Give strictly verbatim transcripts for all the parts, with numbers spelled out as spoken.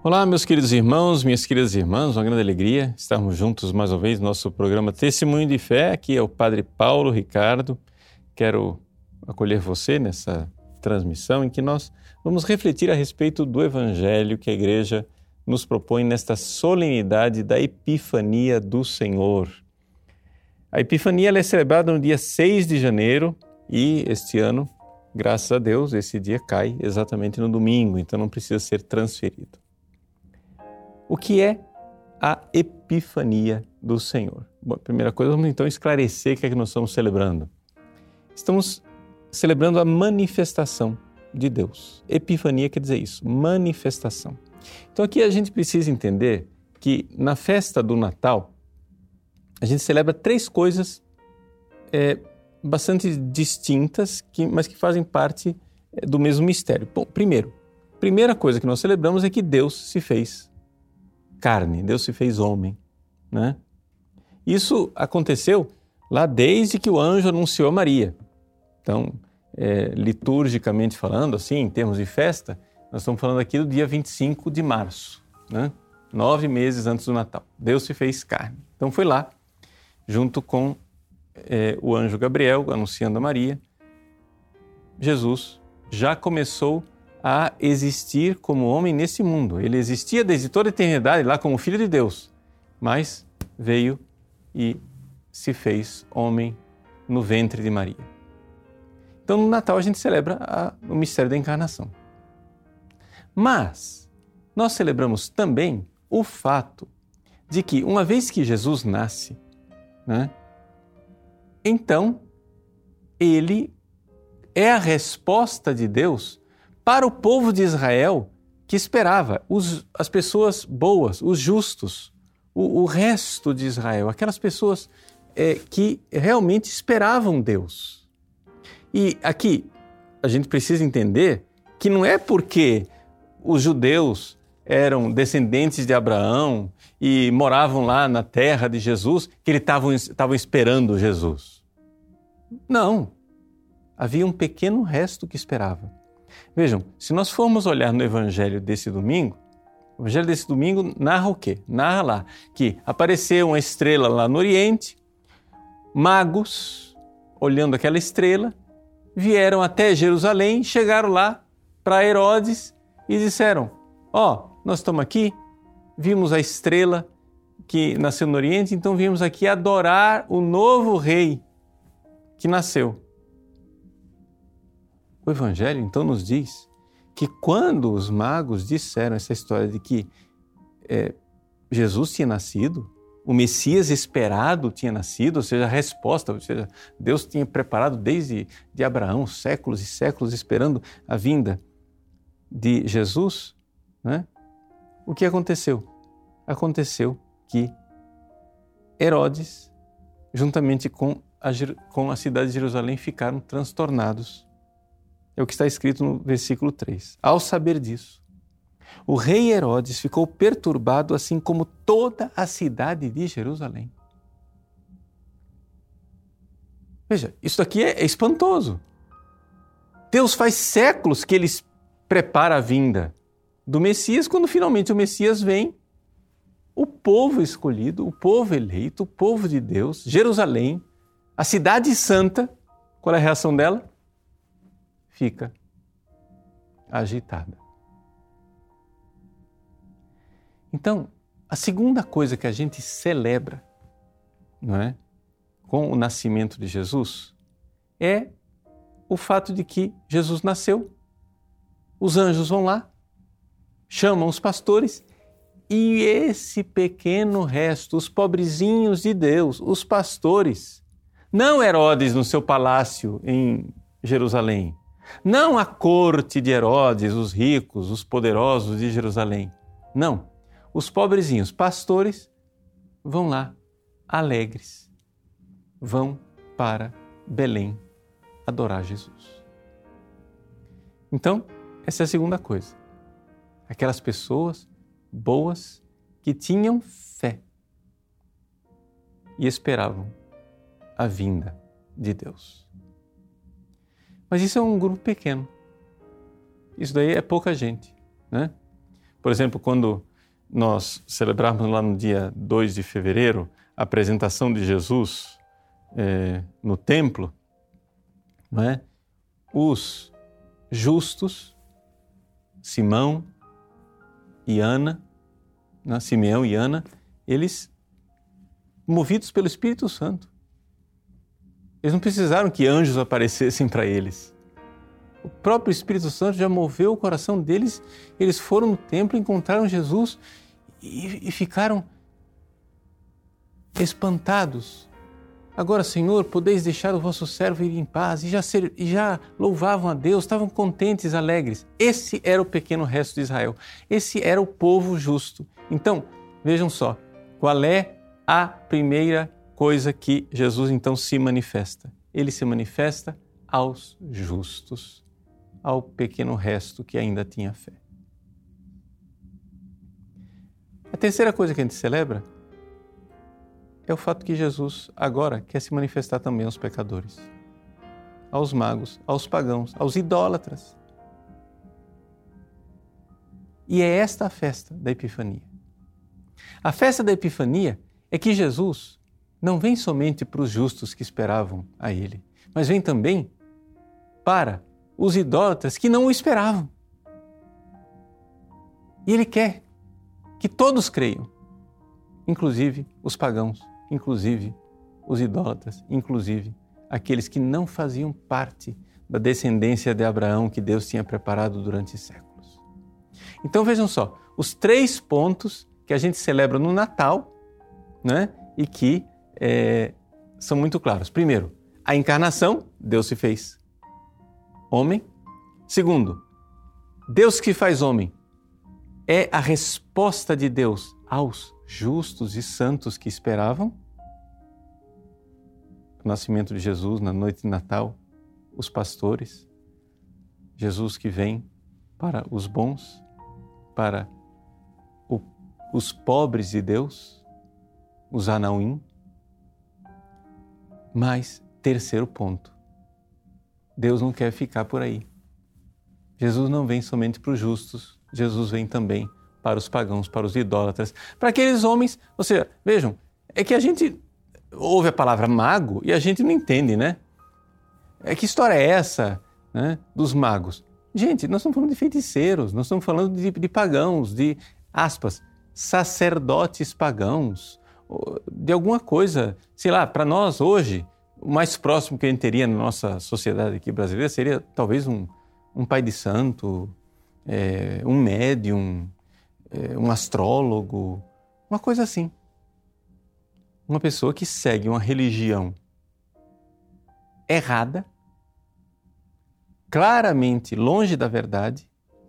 Olá, meus queridos irmãos, minhas queridas irmãs, uma grande alegria estarmos juntos mais uma vez no nosso programa Testemunho de Fé. Aqui é o Padre Paulo Ricardo. Quero acolher você nessa transmissão em que nós vamos refletir a respeito do Evangelho que a Igreja nos propõe nesta solenidade da Epifania do Senhor. A Epifania ela é celebrada no dia seis de janeiro e este ano, graças a Deus, esse dia cai exatamente no domingo, então não precisa ser transferido. O que é a Epifania do Senhor? Bom, primeira coisa, vamos então esclarecer o que é que nós estamos celebrando. Estamos celebrando a manifestação de Deus. Epifania quer dizer isso, manifestação. Então aqui a gente precisa entender que na festa do Natal, a gente celebra três coisas é, bastante distintas, que, mas que fazem parte é, do mesmo mistério. Bom, primeiro, primeira coisa que nós celebramos é que Deus se fez carne, Deus se fez homem, né? Isso aconteceu lá desde que o anjo anunciou a Maria. Então, é, liturgicamente falando, assim, em termos de festa, nós estamos falando aqui do dia vinte e cinco de março, né? Nove meses antes do Natal. Deus se fez carne. Então foi lá, junto com é, o anjo Gabriel, anunciando a Maria, Jesus já começou a existir como homem nesse mundo. Ele existia desde toda a eternidade lá como Filho de Deus, mas veio e se fez homem no ventre de Maria. Então no Natal a gente celebra a, o mistério da encarnação. Mas nós celebramos também o fato de que uma vez que Jesus nasce, né, então ele é a resposta de Deus para o povo de Israel que esperava, os, as pessoas boas, os justos, o, o resto de Israel, aquelas pessoas é, que realmente esperavam Deus. E aqui a gente precisa entender que não é porque os judeus eram descendentes de Abraão e moravam lá na terra de Jesus que eles estavam, estavam esperando Jesus. Não, havia um pequeno resto que esperava. Vejam, se nós formos olhar no Evangelho desse domingo, o Evangelho desse domingo narra o quê? Narra lá que apareceu uma estrela lá no Oriente, magos, olhando aquela estrela, vieram até Jerusalém, chegaram lá para Herodes e disseram: ó, oh, nós estamos aqui, vimos a estrela que nasceu no Oriente, então viemos aqui adorar o novo rei que nasceu. O Evangelho, então, nos diz que quando os magos disseram essa história de que é, Jesus tinha nascido, o Messias esperado tinha nascido, ou seja, a resposta, ou seja, Deus tinha preparado desde de Abraão, séculos e séculos, esperando a vinda de Jesus, né? O que aconteceu? Aconteceu que Herodes, juntamente com a, com a cidade de Jerusalém, ficaram transtornados. É o que está escrito no versículo três. Ao saber disso, o rei Herodes ficou perturbado, assim como toda a cidade de Jerusalém. Veja, isso aqui é, é espantoso. Deus faz séculos que ele prepara a vinda do Messias. Quando finalmente o Messias vem, o povo escolhido, o povo eleito, o povo de Deus, Jerusalém, a cidade santa, qual é a reação dela? Fica agitada. Então, a segunda coisa que a gente celebra, não é, com o nascimento de Jesus é o fato de que Jesus nasceu, os anjos vão lá, chamam os pastores e esse pequeno resto, os pobrezinhos de Deus, os pastores, não Herodes no seu palácio em Jerusalém, não a corte de Herodes, os ricos, os poderosos de Jerusalém. Não, os pobrezinhos pastores vão lá, alegres, vão para Belém adorar Jesus. Então, essa é a segunda coisa. Aquelas pessoas boas que tinham fé e esperavam a vinda de Deus. Mas isso é um grupo pequeno. Isso daí é pouca gente, né? Por exemplo, quando nós celebrarmos lá no dia dois de fevereiro a apresentação de Jesus é, no templo, não é? Os justos, Simão e Ana, né? Simeão e Ana, eles, movidos pelo Espírito Santo, eles não precisaram que anjos aparecessem para eles. O próprio Espírito Santo já moveu o coração deles, eles foram no templo, encontraram Jesus e, e ficaram espantados. Agora, Senhor, podeis deixar o vosso servo ir em paz. E já, ser, e já louvavam a Deus, estavam contentes, alegres. Esse era o pequeno resto de Israel. Esse era o povo justo. Então, vejam só, qual é a primeira coisa que Jesus então se manifesta? Ele se manifesta aos justos, ao pequeno resto que ainda tinha fé. A terceira coisa que a gente celebra é o fato que Jesus agora quer se manifestar também aos pecadores, aos magos, aos pagãos, aos idólatras. E é esta a festa da Epifania. A festa da Epifania é que Jesus não vem somente para os justos que esperavam a Ele, mas vem também para os idólatras que não o esperavam. E Ele quer que todos creiam, inclusive os pagãos, inclusive os idólatras, inclusive aqueles que não faziam parte da descendência de Abraão que Deus tinha preparado durante séculos. Então vejam só, os três pontos que a gente celebra no Natal, né, e que é, são muito claros. Primeiro, a encarnação, Deus se fez homem. Segundo, Deus que faz homem é a resposta de Deus aos justos e santos que esperavam. O nascimento de Jesus na noite de Natal, os pastores, Jesus que vem para os bons, para o, os pobres de Deus, os Anauim. Mas, terceiro ponto, Deus não quer ficar por aí. Jesus não vem somente para os justos, Jesus vem também para os pagãos, para os idólatras, para aqueles homens. Ou seja, vejam, é que a gente ouve a palavra mago e a gente não entende, né? É que história é essa, né, dos magos? Gente, nós estamos falando de feiticeiros, nós estamos falando de, de pagãos, de, aspas, sacerdotes pagãos, de alguma coisa, sei lá, para nós hoje, o mais próximo que a gente teria na nossa sociedade aqui brasileira seria talvez um, um pai de santo, é, um médium, é, um astrólogo, uma coisa assim. Uma pessoa que segue uma religião errada, claramente longe da verdade,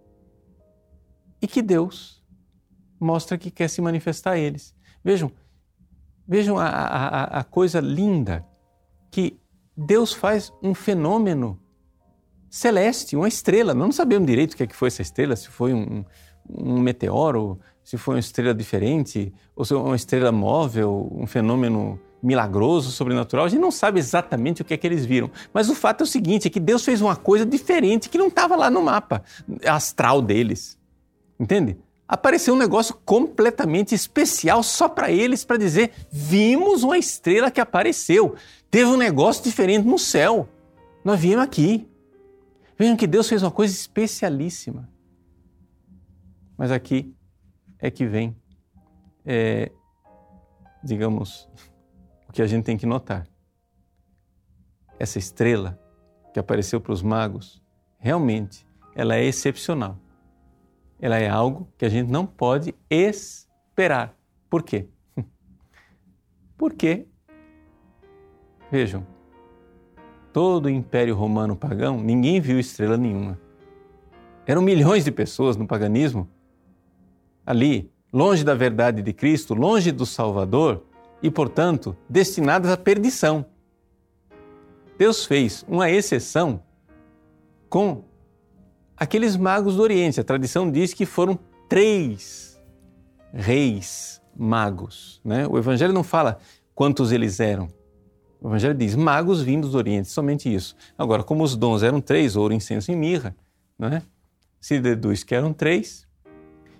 e que Deus mostra que quer se manifestar a eles. Vejam, vejam a, a, a coisa linda que Deus faz um fenômeno celeste, uma estrela. Nós não sabemos direito o que, é que foi essa estrela, se foi um, um meteoro, se foi uma estrela diferente, ou se foi uma estrela móvel, um fenômeno milagroso, sobrenatural. A gente não sabe exatamente o que é que eles viram. Mas o fato é o seguinte, é que Deus fez uma coisa diferente que não estava lá no mapa astral deles. Entende? Apareceu um negócio completamente especial só para eles, para dizer, vimos uma estrela que apareceu. Teve um negócio diferente no céu. Nós viemos aqui. Vejam que Deus fez uma coisa especialíssima. Mas aqui é que vem, é, digamos, o que a gente tem que notar. Essa estrela que apareceu para os magos, realmente, ela é excepcional. Ela é algo que a gente não pode esperar. Por quê? Porque, vejam, todo o Império Romano pagão, ninguém viu estrela nenhuma. Eram milhões de pessoas no paganismo, ali, longe da verdade de Cristo, longe do Salvador e, portanto, destinadas à perdição. Deus fez uma exceção com aqueles magos do Oriente. A tradição diz que foram três reis magos, né? O Evangelho não fala quantos eles eram. O Evangelho diz magos vindos do Oriente, somente isso. Agora, como os dons eram três, ouro, incenso e mirra, né? Se deduz que eram três.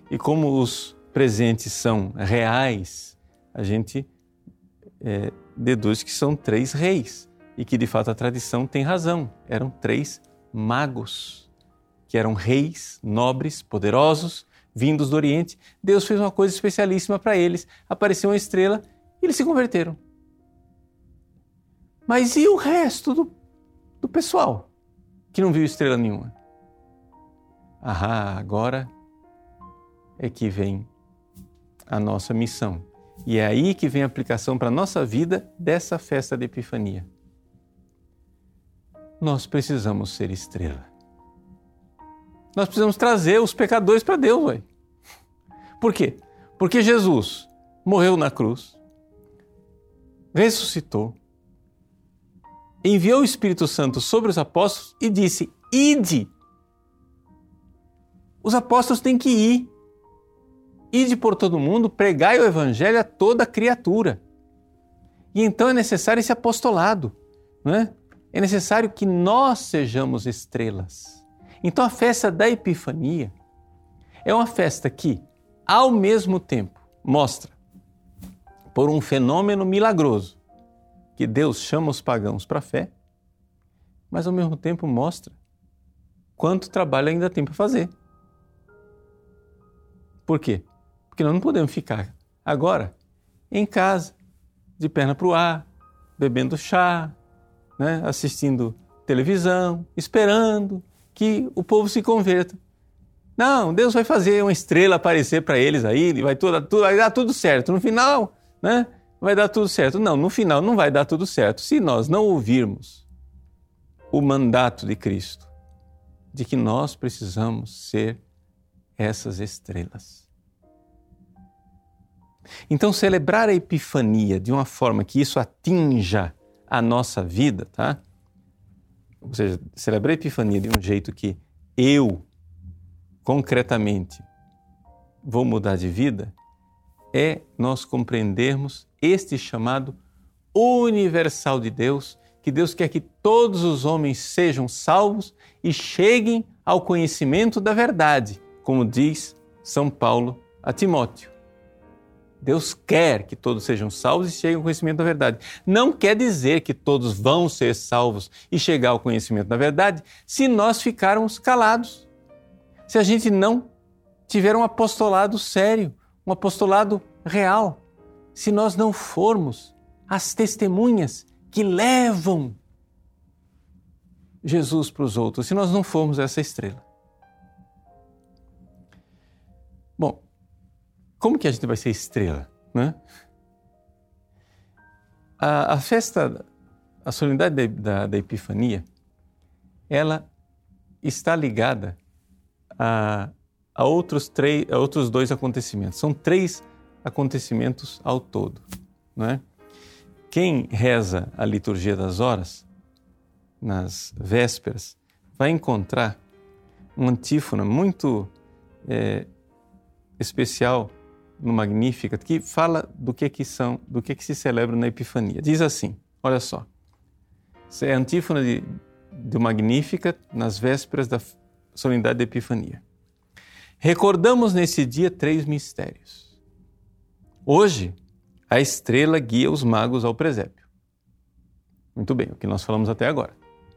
E como os presentes são reais, a gente é, deduz que são três reis e que de fato a tradição tem razão. Eram três magos, que eram reis, nobres, poderosos, vindos do Oriente. Deus fez uma coisa especialíssima para eles. Apareceu uma estrela e eles se converteram. Mas e o resto do, do pessoal que não viu estrela nenhuma? Ah, agora é que vem a nossa missão. E é aí que vem a aplicação para a nossa vida dessa festa de Epifania. Nós precisamos ser estrela. Nós precisamos trazer os pecadores para Deus, ué. Por quê? Porque Jesus morreu na cruz, ressuscitou, enviou o Espírito Santo sobre os apóstolos e disse: ide. Os apóstolos têm que ir. Ide por todo mundo, pregai o Evangelho a toda criatura. E então é necessário esse apostolado, não é? É necessário que nós sejamos estrelas. Então a festa da Epifania é uma festa que, ao mesmo tempo, mostra, por um fenômeno milagroso, que Deus chama os pagãos para a fé, mas ao mesmo tempo mostra quanto trabalho ainda tem para fazer. Por quê? Porque nós não podemos ficar agora em casa, de perna para o ar, bebendo chá, né, assistindo televisão, esperando que o povo se converta. Não, Deus vai fazer uma estrela aparecer para eles aí, vai, tudo, tudo, vai dar tudo certo. No final, né, vai dar tudo certo. Não, no final não vai dar tudo certo. Se nós não ouvirmos o mandato de Cristo, de que nós precisamos ser essas estrelas. Então, celebrar a Epifania de uma forma que isso atinja a nossa vida, tá? Ou seja, celebrar a Epifania de um jeito que eu, concretamente, vou mudar de vida, é nós compreendermos este chamado universal de Deus, que Deus quer que todos os homens sejam salvos e cheguem ao conhecimento da verdade, como diz São Paulo a Timóteo. Deus quer que todos sejam salvos e cheguem ao conhecimento da verdade. Não quer dizer que todos vão ser salvos e chegar ao conhecimento da verdade se nós ficarmos calados. Se a gente não tiver um apostolado sério, um apostolado real. Se nós não formos as testemunhas que levam Jesus para os outros, se nós não formos essa estrela. Bom, como que a gente vai ser estrela, né? A, a festa, a solenidade da, da, da Epifania, ela está ligada a, a, outros três, a outros dois acontecimentos. São três acontecimentos ao todo, né? Quem reza a liturgia das horas, nas vésperas, vai encontrar uma antífona muito é, especial no Magníficat, que fala do que que são, do que que se celebra na Epifania. Diz assim, olha só, isso é a antífona de, do Magníficat nas vésperas da solenidade da Epifania. Recordamos nesse dia três mistérios. Hoje, a estrela guia os magos ao presépio. Muito bem, o que nós falamos até agora.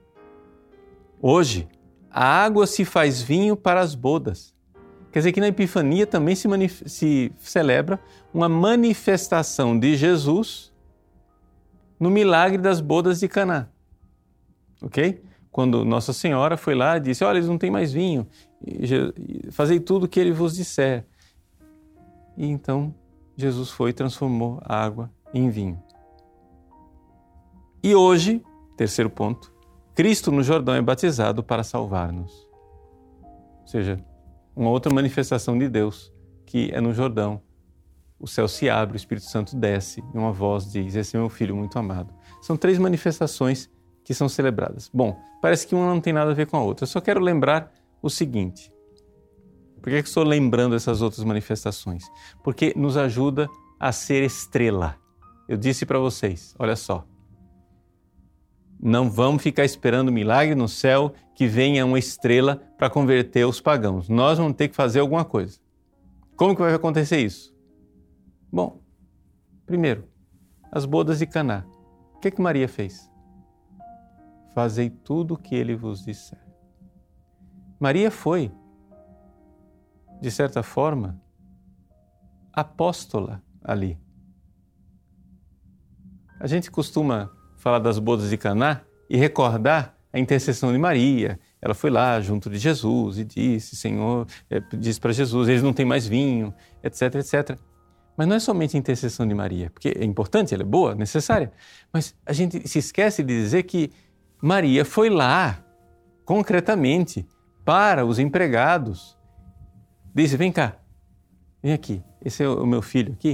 Hoje, a água se faz vinho para as bodas. Quer dizer que na Epifania também se, manif- se celebra uma manifestação de Jesus no milagre das bodas de Caná. Ok? Quando Nossa Senhora foi lá e disse, olha, eles não têm mais vinho, fazei tudo o que ele vos disser. E então Jesus foi e transformou a água em vinho. E hoje, terceiro ponto, Cristo no Jordão é batizado para salvar-nos. Ou seja, uma outra manifestação de Deus, que é no Jordão. O céu se abre, o Espírito Santo desce e uma voz diz, esse é meu filho muito amado. São três manifestações que são celebradas. Bom, parece que uma não tem nada a ver com a outra. Eu só quero lembrar o seguinte. Por que eu estou lembrando essas outras manifestações? Porque nos ajuda a ser estrela. Eu disse para vocês, olha só, não vamos ficar esperando milagre no céu que venha uma estrela para converter os pagãos. Nós vamos ter que fazer alguma coisa. Como que vai acontecer isso? Bom, primeiro, as bodas de Caná. O que que Maria fez? Fazei tudo o que ele vos disser. Maria foi, de certa forma, apóstola ali. A gente costuma falar das bodas de Caná e recordar a intercessão de Maria. Ela foi lá junto de Jesus e disse, Senhor, é, disse para Jesus, eles não têm mais vinho, etc, etcétera. Mas não é somente a intercessão de Maria, porque é importante, ela é boa, necessária, mas a gente se esquece de dizer que Maria foi lá, concretamente, para os empregados. Disse, vem cá, vem aqui, esse é o meu filho aqui.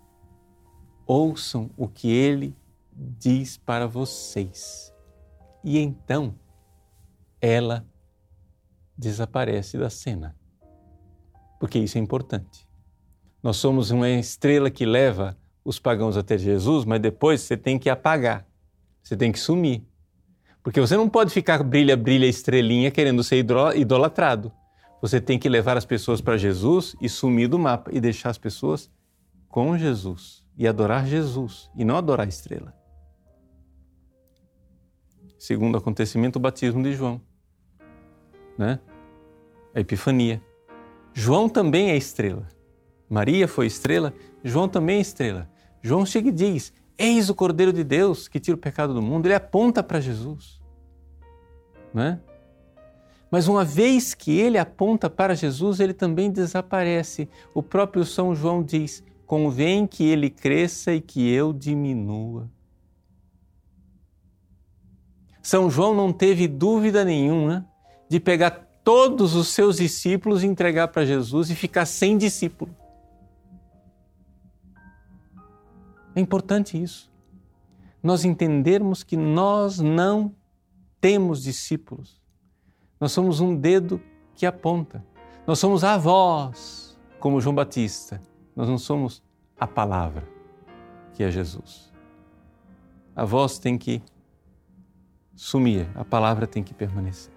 Ouçam o que ele diz para vocês. E então, ela desaparece da cena, porque isso é importante. Nós somos uma estrela que leva os pagãos até Jesus, mas depois você tem que apagar, você tem que sumir. Porque você não pode ficar brilha, brilha, estrelinha querendo ser idolatrado. Você tem que levar as pessoas para Jesus e sumir do mapa e deixar as pessoas com Jesus e adorar Jesus e não adorar a estrela. Segundo acontecimento, o batismo de João, né? A Epifania. João também é estrela. Maria foi estrela, João também é estrela. João chega e diz, eis o Cordeiro de Deus que tira o pecado do mundo. Ele aponta para Jesus, né? Mas uma vez que ele aponta para Jesus, ele também desaparece. O próprio São João diz, convém que ele cresça e que eu diminua. São João não teve dúvida nenhuma de pegar todos os seus discípulos e entregar para Jesus e ficar sem discípulo. É importante isso. Nós entendermos que nós não temos discípulos. Nós somos um dedo que aponta. Nós somos a voz, como João Batista. Nós não somos a palavra, que é Jesus. A voz tem que sumir, a palavra tem que permanecer.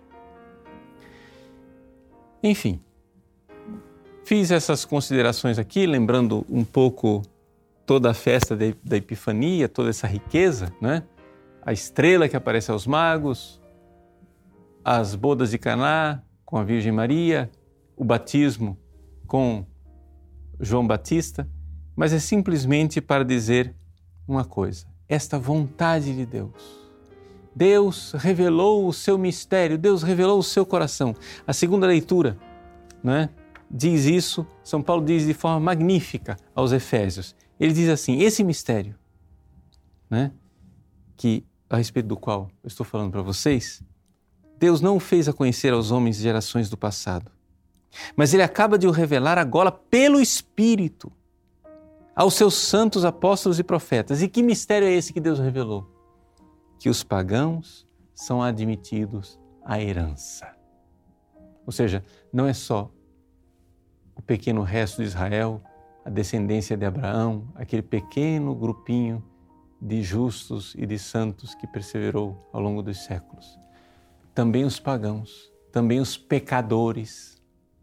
Enfim, fiz essas considerações aqui, lembrando um pouco toda a festa da Epifania, toda essa riqueza, né? A estrela que aparece aos magos, as bodas de Caná com a Virgem Maria, o batismo com João Batista, mas é simplesmente para dizer uma coisa, esta vontade de Deus. Deus revelou o seu mistério, Deus revelou o seu coração. A segunda leitura, né, diz isso, São Paulo diz de forma magnífica aos Efésios. Ele diz assim, esse mistério, né, que, a respeito do qual eu estou falando para vocês, Deus não o fez a conhecer aos homens de gerações do passado, mas Ele acaba de o revelar agora pelo Espírito aos seus santos apóstolos e profetas. E que mistério é esse que Deus revelou? Que os pagãos são admitidos à herança. Ou seja, não é só o pequeno resto de Israel, a descendência de Abraão, aquele pequeno grupinho de justos e de santos que perseverou ao longo dos séculos. Também os pagãos, também os pecadores.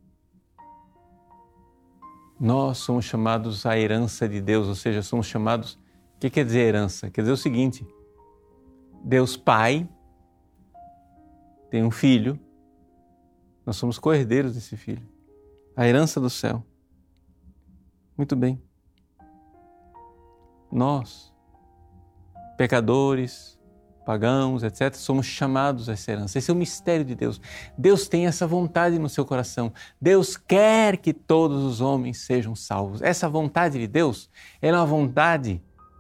Nós somos chamados à herança de Deus, ou seja, somos chamados... O que quer dizer herança? Quer dizer o seguinte, Deus Pai tem um filho, nós somos co-herdeiros desse filho, a herança do céu. Muito bem. Nós, pecadores, pagãos, etcétera, somos chamados a essa herança. Esse é o mistério de Deus. Deus tem essa vontade no seu coração. Deus quer que todos os homens sejam salvos. Essa vontade de Deus, ela é uma vontade,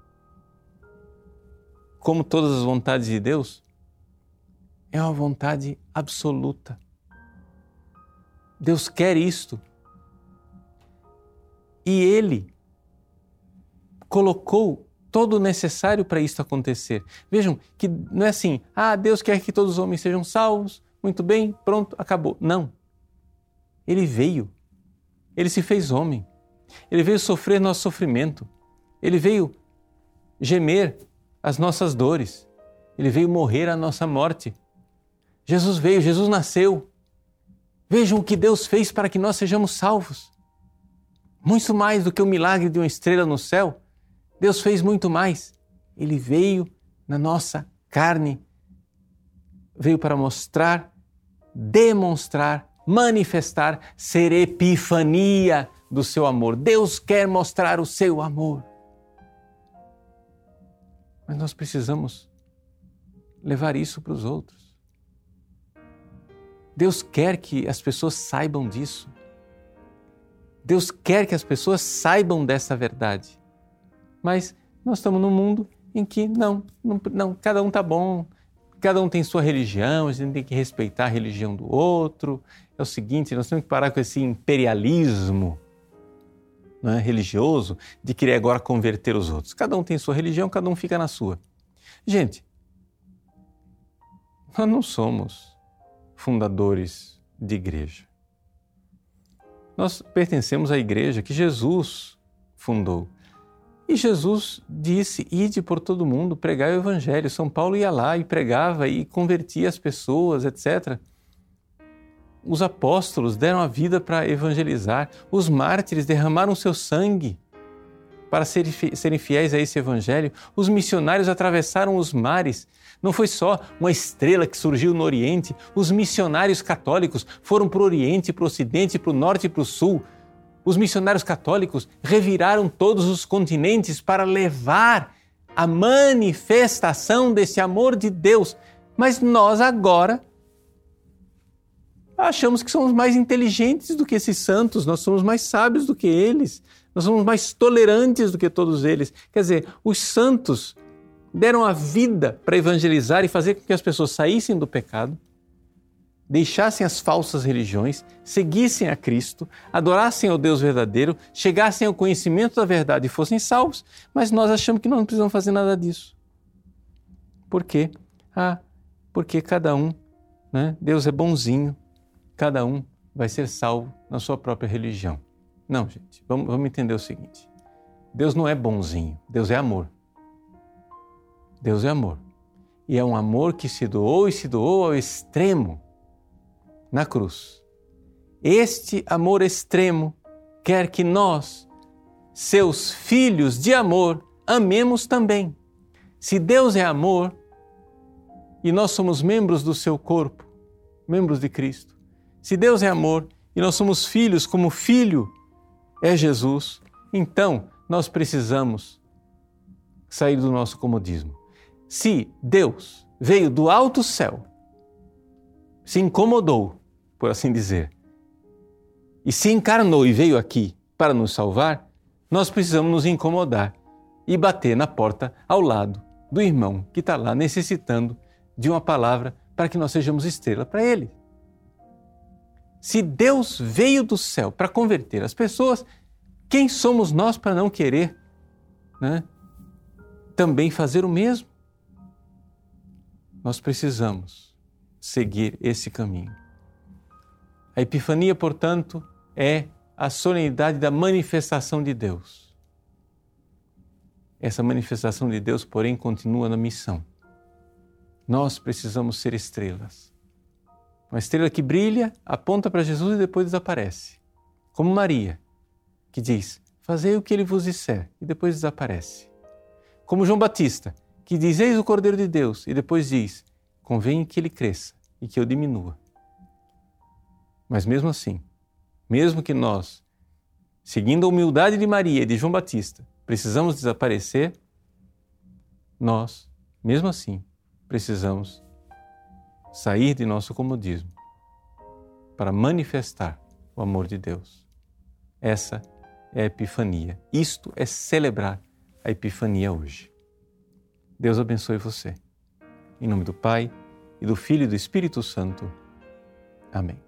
como todas as vontades de Deus, é uma vontade absoluta. Deus quer isto. E Ele colocou todo o necessário para isso acontecer. Vejam que não é assim, ah, Deus quer que todos os homens sejam salvos, muito bem, pronto, acabou. Não. Ele veio, Ele se fez homem, Ele veio sofrer nosso sofrimento, Ele veio gemer as nossas dores, Ele veio morrer a nossa morte. Jesus veio, Jesus nasceu. Vejam o que Deus fez para que nós sejamos salvos. Muito mais do que o milagre de uma estrela no céu. Deus fez muito mais. Ele veio na nossa carne, veio para mostrar, demonstrar, manifestar, ser epifania do seu amor. Deus quer mostrar o seu amor. Mas nós precisamos levar isso para os outros. Deus quer que as pessoas saibam disso. Deus quer que as pessoas saibam dessa verdade. Mas nós estamos num mundo em que não, não, não cada um está bom, cada um tem sua religião, a gente tem que respeitar a religião do outro. É o seguinte, nós temos que parar com esse imperialismo, não é, religioso de querer agora converter os outros. Cada um tem sua religião, cada um fica na sua. Gente, nós não somos fundadores de igreja. Nós pertencemos à igreja que Jesus fundou. E Jesus disse, ide por todo mundo, pregai o evangelho. São Paulo ia lá e pregava e convertia as pessoas, etcétera. Os apóstolos deram a vida para evangelizar. Os mártires derramaram seu sangue para serem fiéis a esse evangelho. Os missionários atravessaram os mares. Não foi só uma estrela que surgiu no Oriente. Os missionários católicos foram para o Oriente, para o Ocidente, para o Norte e para o Sul. Os missionários católicos reviraram todos os continentes para levar a manifestação desse amor de Deus. Mas nós agora achamos que somos mais inteligentes do que esses santos, nós somos mais sábios do que eles, nós somos mais tolerantes do que todos eles. Quer dizer, os santos deram a vida para evangelizar e fazer com que as pessoas saíssem do pecado, deixassem as falsas religiões, seguissem a Cristo, adorassem ao Deus verdadeiro, chegassem ao conhecimento da verdade e fossem salvos, mas nós achamos que nós não precisamos fazer nada disso. Por quê? Ah, porque cada um, né? Deus é bonzinho, cada um vai ser salvo na sua própria religião. Não, gente, vamos, vamos entender o seguinte. Deus não é bonzinho, Deus é amor. Deus é amor. E é um amor que se doou e se doou ao extremo na cruz. Este amor extremo quer que nós, seus filhos de amor, amemos também. Se Deus é amor e nós somos membros do seu corpo, membros de Cristo, se Deus é amor e nós somos filhos como filho é Jesus, então nós precisamos sair do nosso comodismo. Se Deus veio do alto céu, se incomodou, por assim dizer, e se encarnou e veio aqui para nos salvar, nós precisamos nos incomodar e bater na porta ao lado do irmão que está lá necessitando de uma palavra para que nós sejamos estrela para ele. Se Deus veio do céu para converter as pessoas, quem somos nós para não querer, né, também fazer o mesmo? Nós precisamos seguir esse caminho. A Epifania, portanto, é a solenidade da manifestação de Deus. Essa manifestação de Deus, porém, continua na missão. Nós precisamos ser estrelas. Uma estrela que brilha, aponta para Jesus e depois desaparece. Como Maria, que diz, fazei o que ele vos disser, e depois desaparece. Como João Batista, que diz, eis o Cordeiro de Deus, e depois diz, convém que ele cresça e que eu diminua. Mas mesmo assim, mesmo que nós, seguindo a humildade de Maria e de João Batista, precisamos desaparecer, nós, mesmo assim, precisamos sair de nosso comodismo para manifestar o amor de Deus. Essa é a Epifania. Isto é celebrar a Epifania hoje. Deus abençoe você. Em nome do Pai, e do Filho e do Espírito Santo. Amém.